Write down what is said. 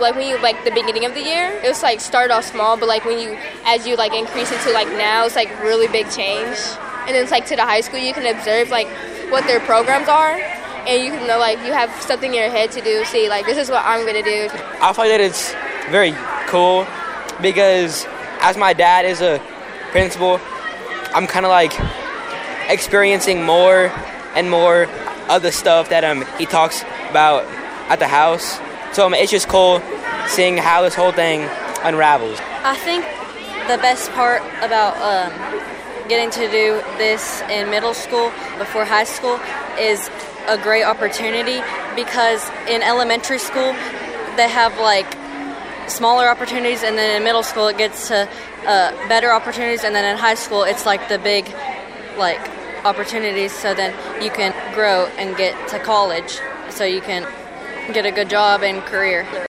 like when you like the beginning of the year, it was like start off small, but like as you like increase into like now, it's like really big change. And then it's like to the high school, you can observe like what their programs are, and you can know like you have something in your head to do. See, like this is what I'm gonna do. I feel like that it's very cool because as my dad is a principal, I'm kind of like experiencing more and more of the stuff that he talks about at the house. So it's just cool seeing how this whole thing unravels. I think the best part about getting to do this in middle school before high school is a great opportunity, because in elementary school they have like smaller opportunities, and then in middle school it gets to better opportunities, and then in high school it's like the big like opportunities, so then you can grow and get to college so you can get a good job and career.